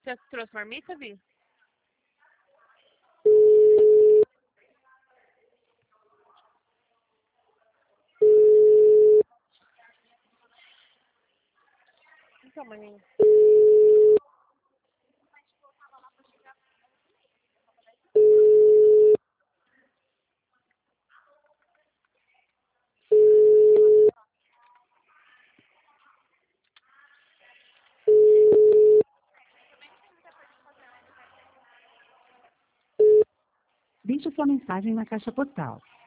Você trouxe marmita, Vi? Então, maninho. Deixe sua mensagem na caixa postal.